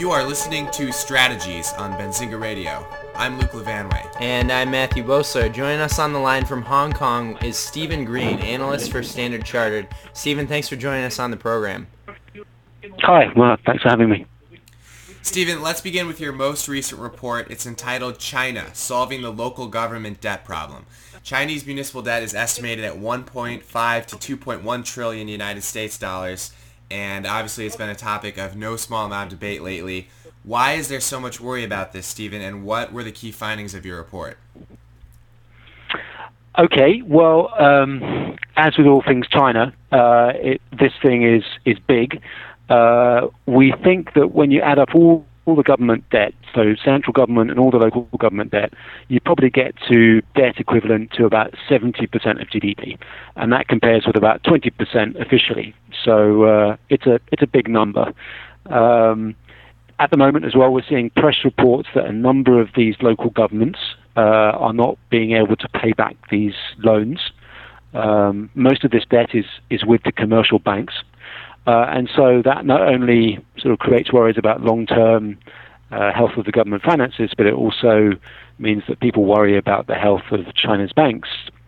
You are listening to Strategies on Benzinga Radio. I'm Luke Levanway. And I'm Matthew Bosler. Joining us on the line from Hong Kong is Stephen Green, analyst for Standard Chartered. Stephen, thanks for joining us on the program. Hi, well, thanks for having me. Stephen, let's begin with your most recent report. It's entitled China, Solving the Local Government Debt Problem. Chinese municipal debt is estimated at 1.5 to 2.1 trillion United States dollars, and obviously it's been a topic of no small amount of debate lately. Why is there so much worry about this, Stephen, and what were the key findings of your report? Okay, well, as with all things China, this thing is big. We think that when you add up all the government debt, so central government and all the local government debt, you probably get to debt equivalent to about 70% of GDP, and that compares with about 20% officially. So it's a big number. At the moment as well, we're seeing press reports that a number of these local governments are not being able to pay back these loans. Most of this debt is with the commercial banks. And so that not only sort of creates worries about long-term health of the government finances, but it also means that people worry about the health of China's banks.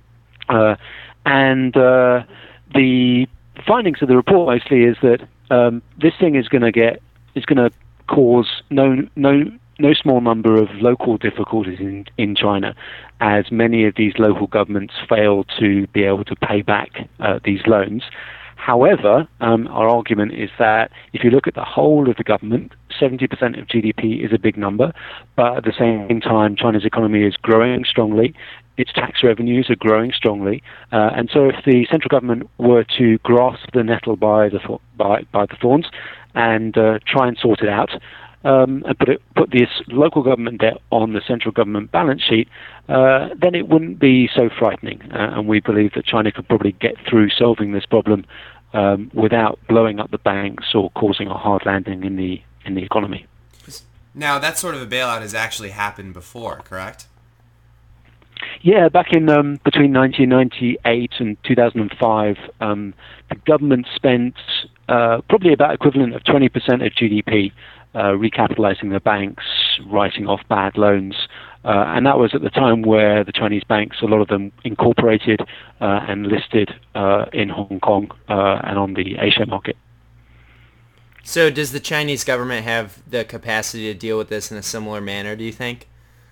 And the findings of the report mostly is that this thing is going to cause no small number of local difficulties in China, as many of these local governments fail to be able to pay back these loans. However, our argument is that if you look at the whole of the government, 70% of GDP is a big number, but at the same time, China's economy is growing strongly, its tax revenues are growing strongly, and so if the central government were to grasp the nettle by the thorns and try and sort it out, and put this local government debt on the central government balance sheet, then it wouldn't be so frightening. And we believe that China could probably get through solving this problem without blowing up the banks or causing a hard landing in the economy. Now, that sort of a bailout has actually happened before, correct? Yeah, back in between 1998 and 2005, the government spent probably about equivalent of 20% of GDP recapitalizing the banks, writing off bad loans. And that was at the time where the Chinese banks, a lot of them incorporated and listed in Hong Kong and on the Asia market. So does the Chinese government have the capacity to deal with this in a similar manner, do you think?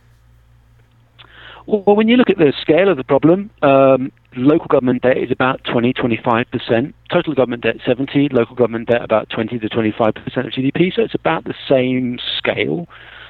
Well, when you look at the scale of the problem, local government debt is about 20-25%. Total government debt 70%. Local government debt about 20 to 25% of GDP. So it's about the same scale.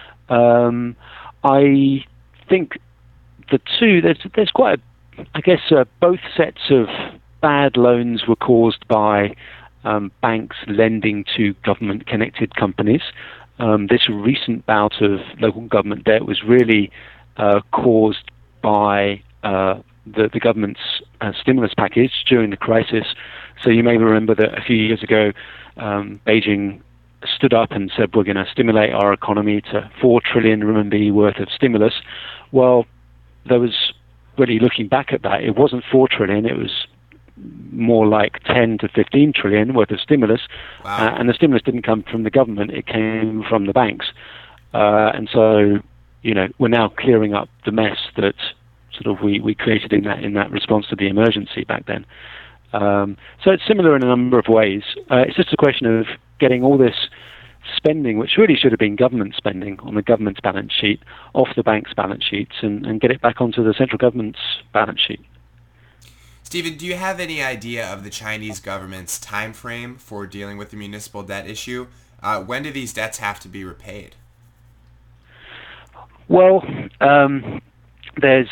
I think the two, there's quite both sets of bad loans were caused by banks lending to government-connected companies. This recent bout of local government debt was really caused by the government's stimulus package during the crisis. So you may remember that a few years ago, Beijing stood up and said, we're going to stimulate our economy to 4 trillion RMB worth of stimulus. Well, there was, really looking back at that, it wasn't 4 trillion, it was more like 10 to 15 trillion worth of stimulus. Wow. And the stimulus didn't come from the government, it came from the banks. And so, we're now clearing up the mess that sort of we created in that response to the emergency back then. So it's similar in a number of ways. It's just a question of getting all this spending, which really should have been government spending on the government's balance sheet, off the bank's balance sheets and get it back onto the central government's balance sheet. Stephen, do you have any idea of the Chinese government's time frame for dealing with the municipal debt issue? When do these debts have to be repaid? Well, as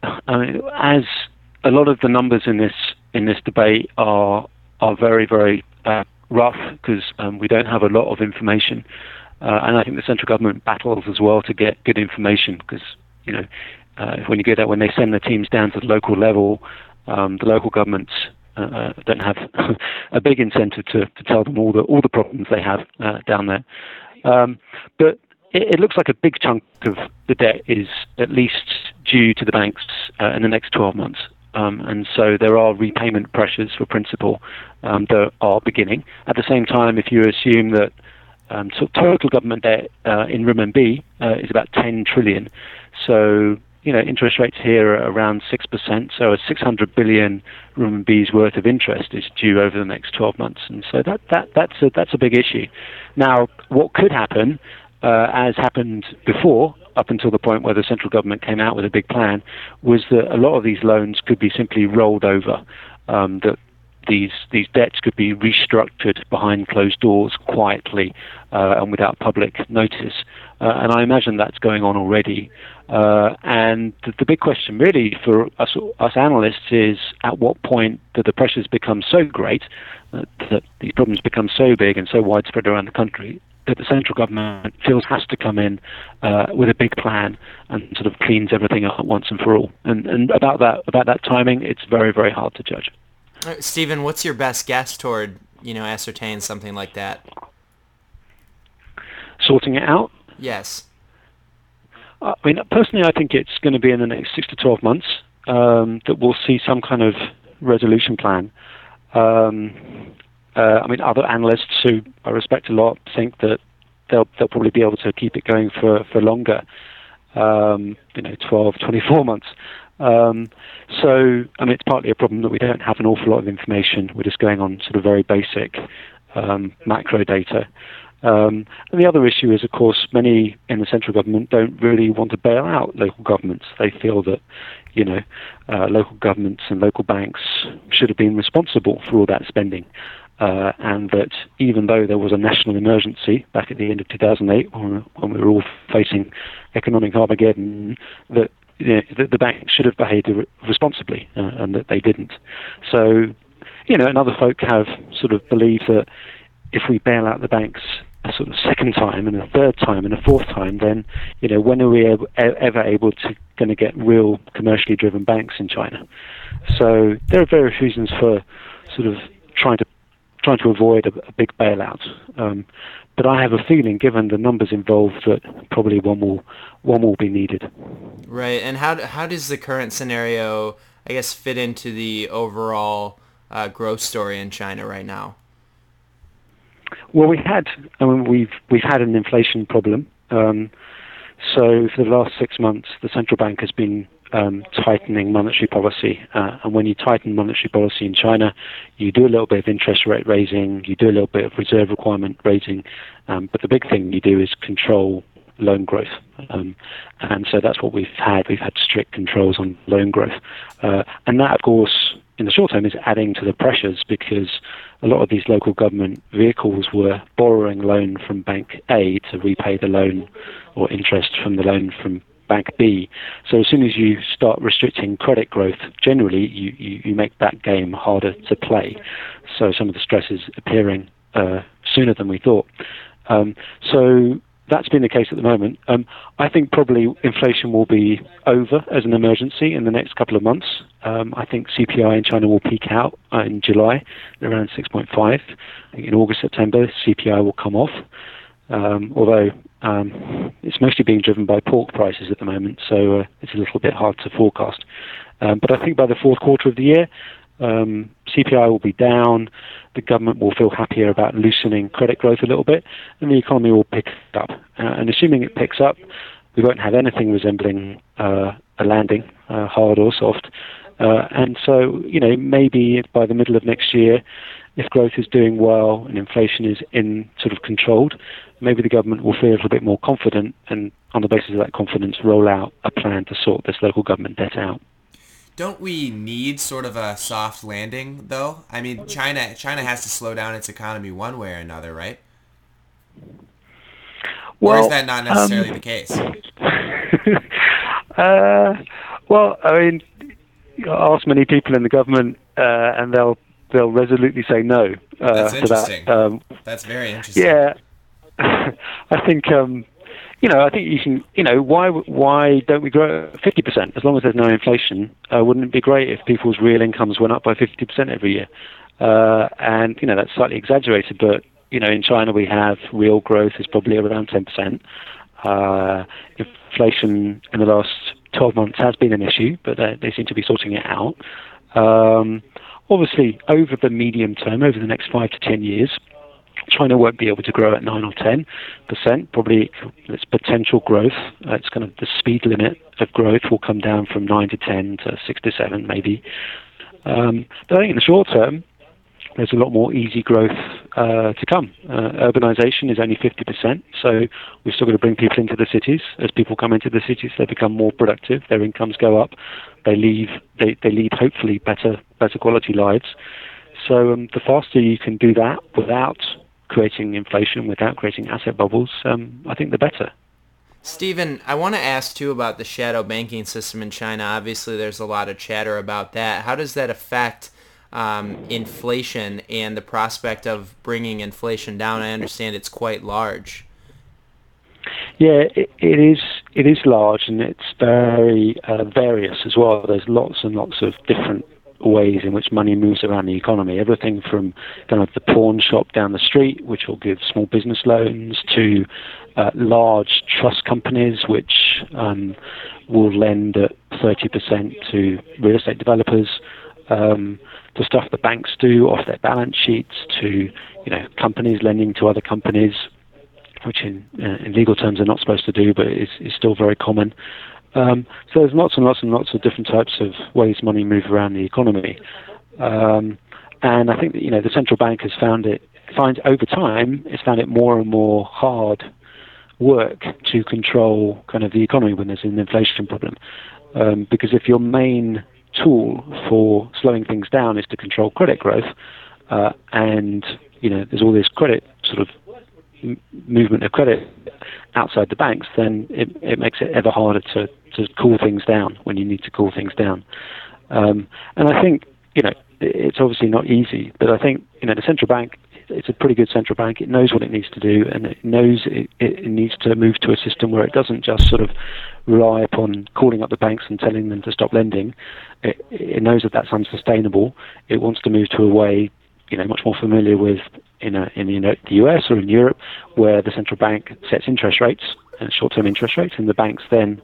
a lot of the numbers in this debate are very, very rough because we don't have a lot of information, and I think the central government battles as well to get good information because when they send the teams down to the local level, the local governments don't have a big incentive to tell them all the problems they have down there. But it looks like a big chunk of the debt is at least due to the banks in the next 12 months. And so there are repayment pressures for principal that are beginning. At the same time, if you assume that total government debt in renminbi is about 10 trillion. So, interest rates here are around 6%. So a 600 billion renminbi's worth of interest is due over the next 12 months. And so that's a big issue. Now, what could happen, as happened before, up until the point where the central government came out with a big plan, was that a lot of these loans could be simply rolled over, that these debts could be restructured behind closed doors quietly and without public notice. And I imagine that's going on already. And the big question really for us analysts is, at what point do the pressures become so great, that these problems become so big and so widespread around the country, that the central government feels has to come in with a big plan and sort of cleans everything up once and for all. And about that timing, it's very, very hard to judge. Stephen, what's your best guess toward, ascertain something like that? Sorting it out? Yes. Personally, I think it's going to be in the next 6 to 12 months that we'll see some kind of resolution plan. Other analysts who I respect a lot think that they'll probably be able to keep it going for longer, 12, 24 months. It's partly a problem that we don't have an awful lot of information. We're just going on sort of very basic macro data. And the other issue is, of course, many in the central government don't really want to bail out local governments. They feel that, local governments and local banks should have been responsible for all that spending. And that even though there was a national emergency back at the end of 2008, when we were all facing economic Armageddon, that the bank should have behaved responsibly, and that they didn't. So, and other folk have sort of believed that if we bail out the banks a sort of second time and a third time and a fourth time, then, when are we ever able to going to get real commercially driven banks in China? So there are various reasons for sort of trying to avoid a big bailout. But I have a feeling, given the numbers involved, that probably one will be needed. Right. And how does the current scenario, I guess, fit into the overall growth story in China right now? Well, we've had an inflation problem. So for the last 6 months, the central bank has been tightening monetary policy. And when you tighten monetary policy in China, you do a little bit of interest rate raising, you do a little bit of reserve requirement raising, but the big thing you do is control loan growth. And so that's what we've had. We've had strict controls on loan growth. And that, of course, in the short term is adding to the pressures, because a lot of these local government vehicles were borrowing loan from Bank A to repay the loan or interest from the loan from Bank B. So as soon as you start restricting credit growth, generally you make that game harder to play. So some of the stress is appearing sooner than we thought. So that's been the case at the moment. I think probably inflation will be over as an emergency in the next couple of months. I think CPI in China will peak out in July at around 6.5. I think in August, September, CPI will come off. Although it's mostly being driven by pork prices at the moment, so it's a little bit hard to forecast. But I think by the fourth quarter of the year, CPI will be down, the government will feel happier about loosening credit growth a little bit, and the economy will pick up. And assuming it picks up, we won't have anything resembling a landing, hard or soft. And so, maybe by the middle of next year, if growth is doing well and inflation is in sort of controlled, maybe the government will feel a little bit more confident, and on the basis of that confidence, roll out a plan to sort this local government debt out. Don't we need sort of a soft landing, though? I mean, China has to slow down its economy one way or another, right? Well, or is that not necessarily the case? Well, I mean, ask many people in the government, and they'll resolutely say no. That's interesting. To that. That's very interesting. Yeah, I think. I think you can. Why don't we grow at 50%? As long as there's no inflation, wouldn't it be great if people's real incomes went up by 50% every year? And that's slightly exaggerated, but in China we have real growth is probably around 10%. Inflation in the last 12 months has been an issue, but they seem to be sorting it out. Obviously, over the medium term, over the next 5 to 10 years, China won't be able to grow at 9 or 10%. Probably its potential growth, it's kind of the speed limit of growth will come down from 9 to 10 to 6 to 7 maybe. But I think in the short term, there's a lot more easy growth to come. Urbanization is only 50%, so we've still got to bring people into the cities. As people come into the cities, they become more productive. Their incomes go up. They lead hopefully better quality lives. So the faster you can do that without creating inflation, without creating asset bubbles, I think the better. Stephen, I want to ask too about the shadow banking system in China. Obviously, there's a lot of chatter about that. How does that affect inflation and the prospect of bringing inflation down? I understand it's quite large. Yeah, it is large, and it's very various as well. There's lots and lots of different ways in which money moves around the economy. Everything from kind of the pawn shop down the street, which will give small business loans, to large trust companies, which will lend at 30% to real estate developers. To stuff the banks do off their balance sheets, to companies lending to other companies, which in legal terms are not supposed to do, but is still very common. So there's lots and lots and lots of different types of ways money move around the economy, and I think that the central bank has found it more and more hard work to control kind of the economy when there's an inflation problem, because if your main tool for slowing things down is to control credit growth, and there's all this credit sort of movement of credit outside the banks, then it makes it ever harder to cool things down when you need to cool things down. And I think it's obviously not easy, but I think the central bank, it's a pretty good central bank. It knows what it needs to do, and it knows it needs to move to a system where it doesn't just sort of rely upon calling up the banks and telling them to stop lending. It knows that that's unsustainable. It wants to move to a way, much more familiar with in the US or in Europe, where the central bank sets interest rates, short-term interest rates, and the banks then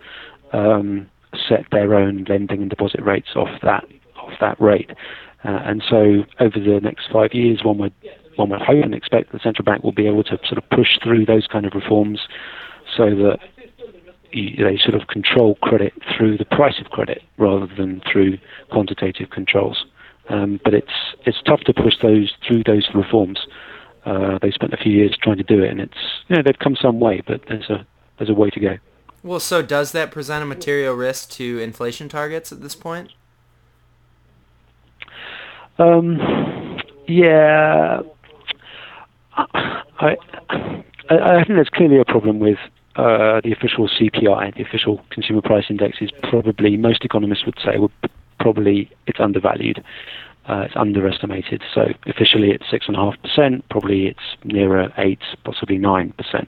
set their own lending and deposit rates off that rate. And so over the next 5 years, one would hope and expect the central bank will be able to sort of push through those kind of reforms so that they sort of control credit through the price of credit rather than through quantitative controls. But it's tough to push through those reforms. They spent a few years trying to do it, and they've come some way, but there's a way to go. Well, so does that present a material risk to inflation targets at this point? Yeah, I think there's clearly a problem with the official CPI, the official consumer price index. Is probably, most economists would say, it's undervalued. It's underestimated. So officially it's 6.5%. Probably it's nearer 8, possibly 9%.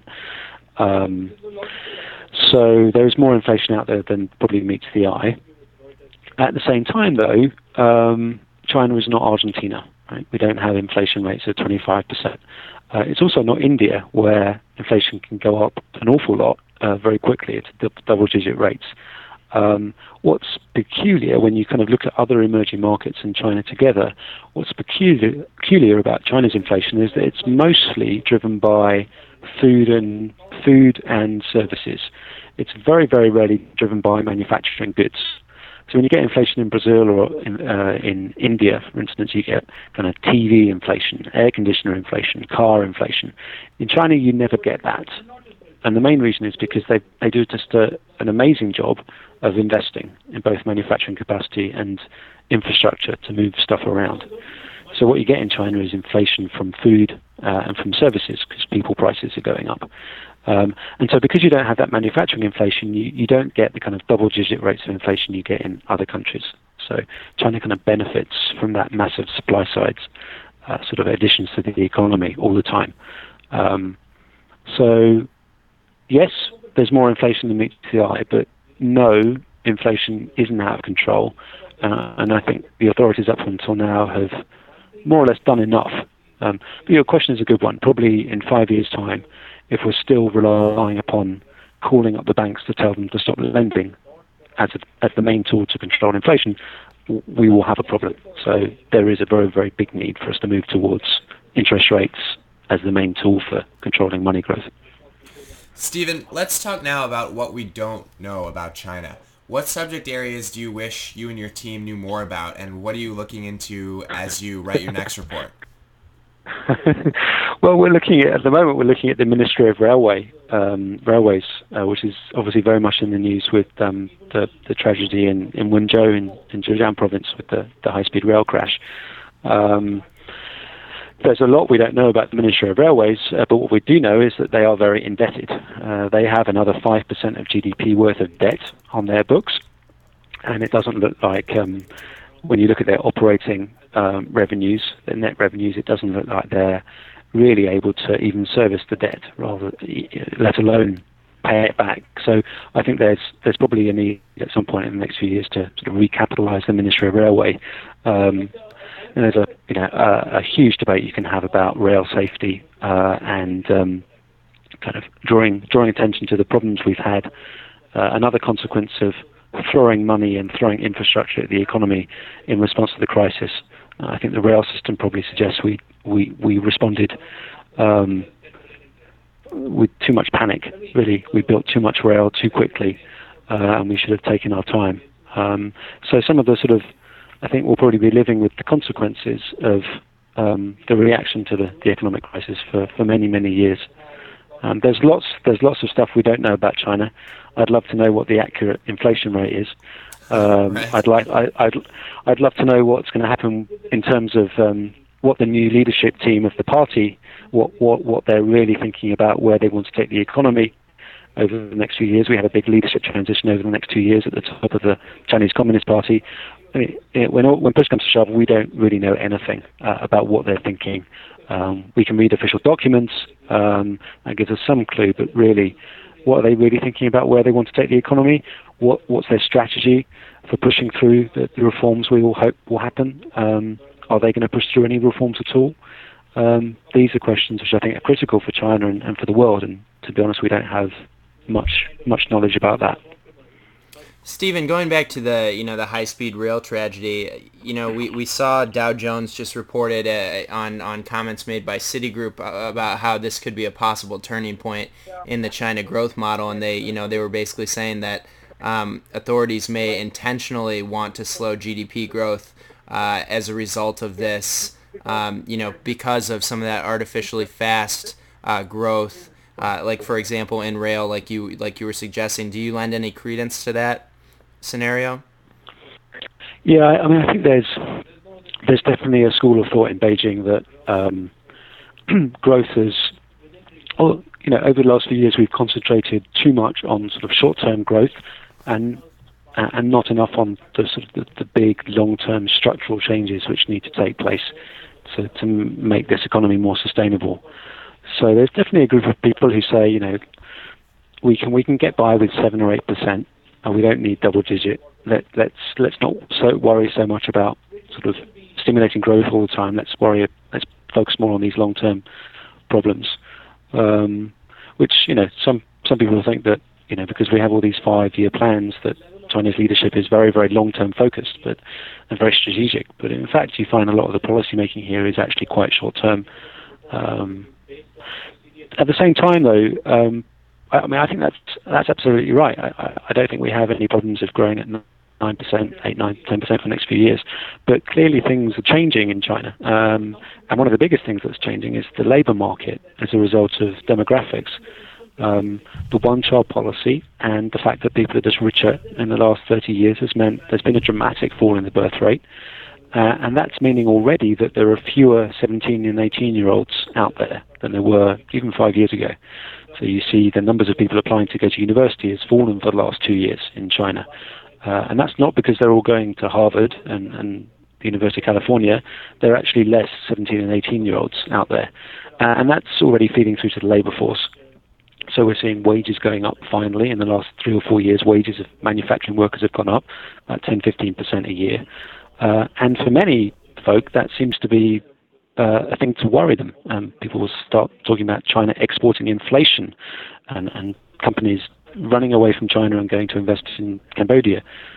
So there is more inflation out there than probably meets the eye. At the same time, though, China is not Argentina. Right? We don't have inflation rates of 25%. It's also not India, where inflation can go up an awful lot very quickly. It's double-digit rates. What's peculiar when you kind of look at other emerging markets and China together, what's peculiar about China's inflation is that it's mostly driven by food and services. It's very, very rarely driven by manufacturing goods. So when you get inflation in Brazil or in India, for instance, you get kind of TV inflation, air conditioner inflation, car inflation. In China, you never get that. And the main reason is because they do just an amazing job of investing in both manufacturing capacity and infrastructure to move stuff around. So what you get in China is inflation from food and from services, because people prices are going up. And so because you don't have that manufacturing inflation, you don't get the kind of double-digit rates of inflation you get in other countries. So China kind of benefits from that massive supply-side sort of additions to the economy all the time. So yes, there's more inflation than meets the eye, but no, inflation isn't out of control. And I think the authorities up until now have more or less done enough. But your question is a good one. Probably in 5 years' time, if we're still relying upon calling up the banks to tell them to stop lending as the main tool to control inflation, we will have a problem. So there is a very, very big need for us to move towards interest rates as the main tool for controlling money growth. Stephen, let's talk now about what we don't know about China. What subject areas do you wish you and your team knew more about, and what are you looking into as you write your next report? Well, at the moment we're looking at the Ministry of Railways, which is obviously very much in the news with the tragedy in Wenzhou in Zhejiang province with the high-speed rail crash. There's a lot we don't know about the Ministry of Railways, but what we do know is that they are very indebted. They have another 5% of GDP worth of debt on their books, and it doesn't look like, when you look at their operating revenues, their net revenues, it doesn't look like they're really able to even service the debt, let alone pay it back. So I think there's probably a need at some point in the next few years to sort of recapitalise the Ministry of Railway. And there's a huge debate you can have about rail safety and kind of drawing attention to the problems we've had. Another consequence of throwing money and throwing infrastructure at the economy in response to the crisis. I think the rail system probably suggests we responded with too much panic. Really, we built too much rail too quickly, and we should have taken our time. So some of the sort of, I think we'll probably be living with the consequences of the reaction to the economic crisis for many, many years. There's lots of stuff we don't know about China. I'd love to know what the accurate inflation rate is. Right. I'd love to know what's going to happen in terms of what the new leadership team of the party, what they're really thinking about, where they want to take the economy over the next few years. We have a big leadership transition over the next 2 years at the top of the Chinese Communist Party. I mean, when push comes to shove, we don't really know anything about what they're thinking. We can read official documents, that gives us some clue, but really, what are they really thinking about where they want to take the economy? What's their strategy for pushing through the reforms we all hope will happen? Are they going to push through any reforms at all? These are questions which I think are critical for China and for the world, and to be honest, we don't have much knowledge about that. Stephen, going back to the high-speed rail tragedy, we saw Dow Jones just reported on comments made by Citigroup about how this could be a possible turning point in the China growth model, and they were basically saying that authorities may intentionally want to slow GDP growth as a result of this, because of some of that artificially fast growth, like for example in rail, like you were suggesting. Do you lend any credence to that scenario? Yeah, I mean, I think there's definitely a school of thought in Beijing that growth is, over the last few years we've concentrated too much on sort of short-term growth and not enough on the sort of the big long-term structural changes which need to take place to make this economy more sustainable. So there's definitely a group of people who say, we can get by with 7 or 8%. And we don't need double digit. Let's not worry so much about sort of stimulating growth all the time. Let's focus more on these long-term problems. Which some people think that because we have all these 5-year plans that Chinese leadership is very, very long-term focused, and very strategic. But in fact, you find a lot of the policy making here is actually quite short-term. At the same time, though. I mean, I think that's absolutely right. I don't think we have any problems of growing at 9%, 8, 9, 10% for the next few years. But clearly things are changing in China. And one of the biggest things that's changing is the labour market as a result of demographics. The one-child policy and the fact that people are just richer in the last 30 years has meant there's been a dramatic fall in the birth rate. And that's meaning already that there are fewer 17 and 18-year-olds out there than there were even 5 years ago. So you see the numbers of people applying to go to university has fallen for the last 2 years in China. And that's not because they're all going to Harvard and the University of California. There are actually less 17 and 18-year-olds out there. And that's already feeding through to the labour force. So we're seeing wages going up finally. In the last 3 or 4 years, wages of manufacturing workers have gone up about 10, 15% a year. And for many folk, that seems to be a thing to worry them. People will start talking about China exporting inflation and companies running away from China and going to invest in Cambodia.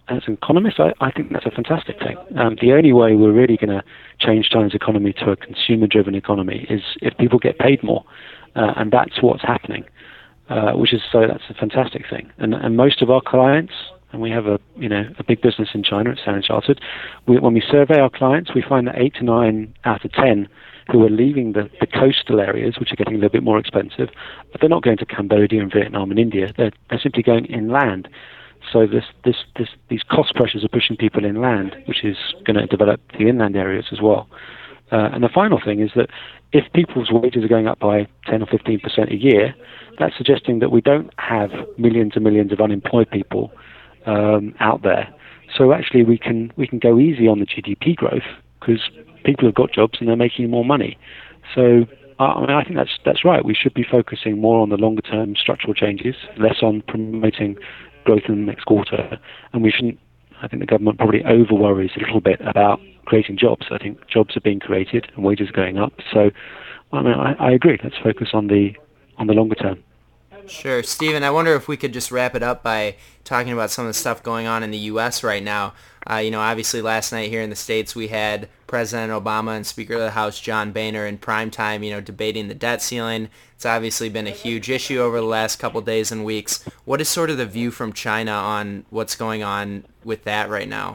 as an economist, I think that's a fantastic thing. The only way we're really going to change China's economy to a consumer-driven economy is if people get paid more, and that's what's happening. That's a fantastic thing. And most of our clients, and we have a big business in China at Standard Chartered, when we survey our clients, we find that 8 to 9 out of 10 who are leaving the coastal areas, which are getting a little bit more expensive, but they're not going to Cambodia and Vietnam and India. They're simply going inland. So these cost pressures are pushing people inland, which is going to develop the inland areas as well. And the final thing is that if people's wages are going up by 10 or 15% a year, that's suggesting that we don't have millions and millions of unemployed people out there. So actually we can go easy on the GDP growth because people have got jobs and they're making more money. So I think that's right. We should be focusing more on the longer term structural changes, less on promoting growth in the next quarter. And we shouldn't. I think the government probably over worries a little bit about creating jobs. I think jobs are being created and wages are going up. So I agree. Let's focus on the longer term. Sure. Stephen, I wonder if we could just wrap it up by talking about some of the stuff going on in the U.S. right now. Obviously last night here in the States we had President Obama and Speaker of the House John Boehner in prime time, debating the debt ceiling. It's obviously been a huge issue over the last couple days and weeks. What is sort of the view from China on what's going on with that right now?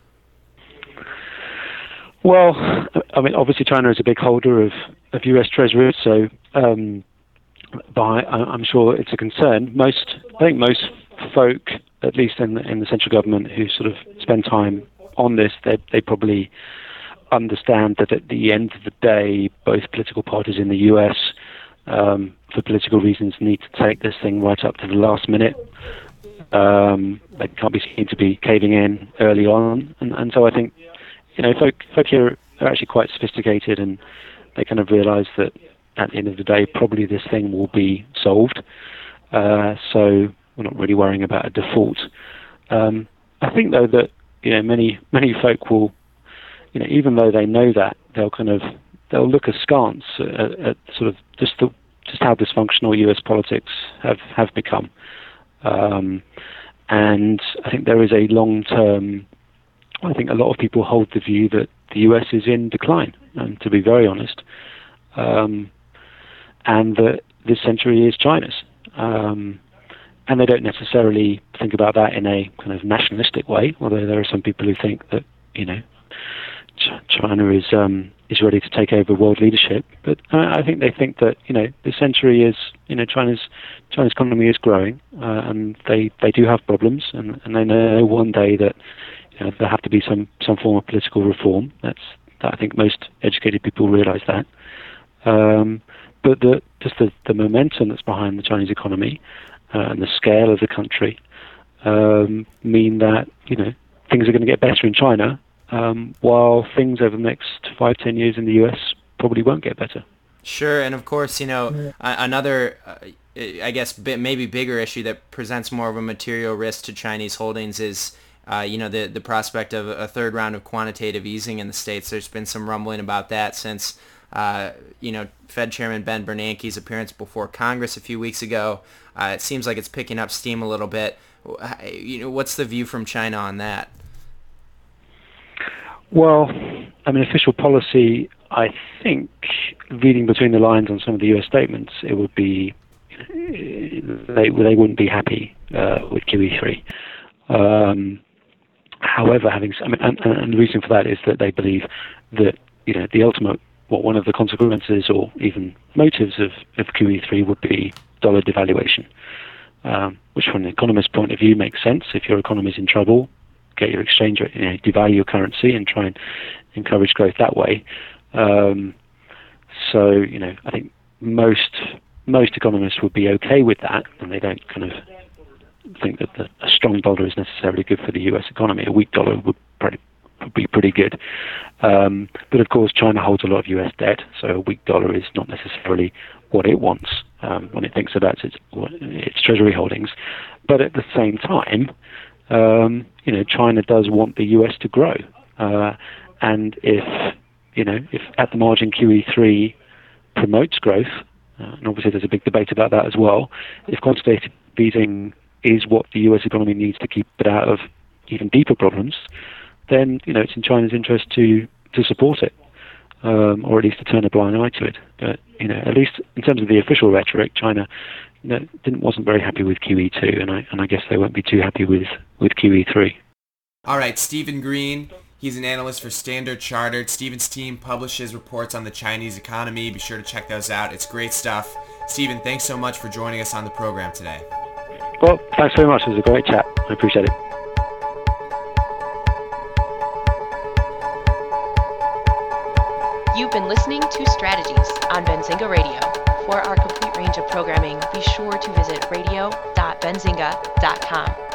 Well, obviously China is a big holder of U.S. Treasuries, so but I'm sure it's a concern. I think most folk, at least in the central government, who sort of spend time on this, they probably understand that at the end of the day, both political parties in the U.S., for political reasons, need to take this thing right up to the last minute. They can't be seen to be caving in early on, and so I think folk here are actually quite sophisticated, and they kind of realise that at the end of the day, probably this thing will be solved. So we're not really worrying about a default. I think, though, that many folk will, even though they know that, they'll look askance at sort of just how dysfunctional U.S. politics have become. And I think there is a long-term. I think a lot of people hold the view that the U.S. is in decline, and to be very honest. And that this century is China's. And they don't necessarily think about that in a kind of nationalistic way, although there are some people who think that, China is ready to take over world leadership. But I think they think that, this century is, China's economy is growing, and they do have problems, and they know one day that there have to be some form of political reform. I think most educated people realize that. But the momentum that's behind the Chinese economy and the scale of the country mean that things are going to get better in China, while things over the next 5-10 years in the US probably won't get better. Sure, and of course, another, I guess, maybe bigger issue that presents more of a material risk to Chinese holdings is, the prospect of a third round of quantitative easing in the States. There's been some rumbling about that since Fed Chairman Ben Bernanke's appearance before Congress a few weeks ago. It seems like it's picking up steam a little bit. What's the view from China on that? Well, official policy, I think, reading between the lines on some of the U.S. statements, it would be they wouldn't be happy with QE3. However, and the reason for that is that they believe that the ultimate, one of the consequences or even motives of QE3 would be dollar devaluation, which from an economist's point of view makes sense. If your economy is in trouble, get your exchange rate, devalue your currency and try and encourage growth that way. So I think most economists would be okay with that, and they don't kind of think that a strong dollar is necessarily good for the U.S. economy. A weak dollar would be pretty good. But of course, China holds a lot of U.S. debt, so a weak dollar is not necessarily what it wants when it thinks about its treasury holdings. But at the same time, China does want the U.S. to grow, and if at the margin QE3 promotes growth, and obviously there's a big debate about that as well. If quantitative easing is what the U.S. economy needs to keep it out of even deeper problems, then it's in China's interest to support it, or at least to turn a blind eye to it. But at least in terms of the official rhetoric, China wasn't very happy with QE2, and I guess they won't be too happy with QE3. All right, Stephen Green. He's an analyst for Standard Chartered. Stephen's team publishes reports on the Chinese economy. Be sure to check those out. It's great stuff. Stephen, thanks so much for joining us on the program today. Well, thanks very much. It was a great chat. I appreciate it. You've been listening to Strategies on Benzinga Radio. For our complete range of programming, be sure to visit radio.benzinga.com.